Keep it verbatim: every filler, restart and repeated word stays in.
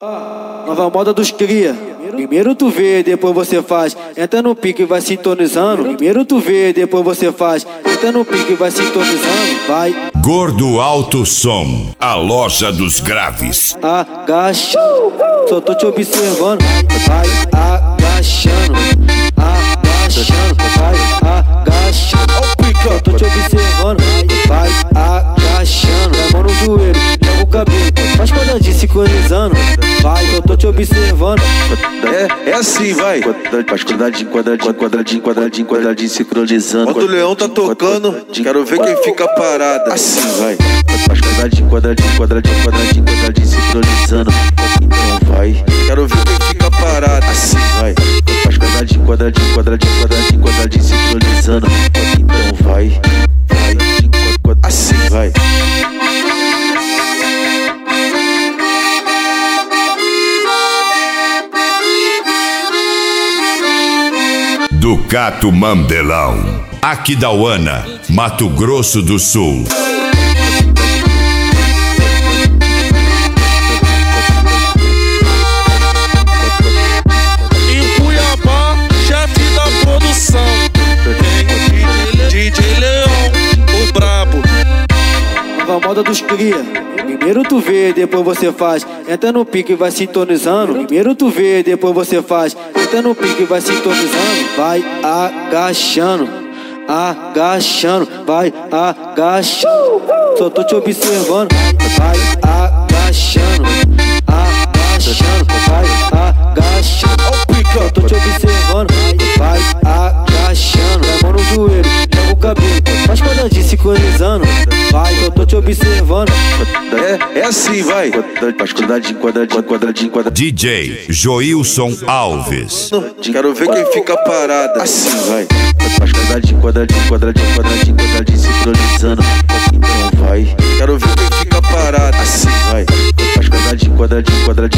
Nova moda dos cria. Primeiro tu vê, depois você faz. Entra no pique e vai sintonizando. Primeiro tu vê, depois você faz. Entra no pique e vai sintonizando. Vai. Gordo Alto Som, a loja dos graves. Agacha, só tô te observando. Vai agachando, agachando, vai agachando. Só tô te observando. Vai agachando, a mão no joelho, joga o cabelo, faz quadradinho sincronizando. Vai, eu tô te observando. É, é assim, vai. Faz quadradinho, quadradinho, quadradinho, quadradinho, quadradinho sincronizando. Quando o leão tá tocando, quero ver quem fica parado. Assim, vai. Faz quadradinho, quadradinho, quadradinho, quadradinho, quadradinho sincronizando. Então vai. Quero ver quem fica parado. Assim, vai. Faz quadradinho, quadradinho, quadradinho, quadradinho, quadradinho sincronizando. Então vai. Vai. Assim, vai. Ducato Mandelão, Aquidauana, Mato Grosso do Sul. Em Cuiabá, chefe da produção, D J Leão, o brabo. Nova moda dos cria. Primeiro tu vê, depois você faz. Entra no pique e vai sintonizando. Primeiro tu vê, depois você faz. Entra no pique e vai sintonizando. Vai agachando, agachando, vai agachando. Só tô te observando. Vai agachando, agachando, vai agachando. Só tô te observando. Vai agachando, a mão no joelho, joga o cabelo, faz quadradinho sincronizando. Vai, eu tô te observando. É, é assim, vai. Faz quadradinho, quadradinho, quadradinho, quadradinho. D J Joilson Alves. Quero ver quem fica parado. Assim, vai. Faz quadradinho, quadradinho, quadradinho, quadradinho, quadradinho sincronizando. Então vai. Quero ver quem fica parado. Assim, vai. Faz quadradinho, quadradinho, quadradinho.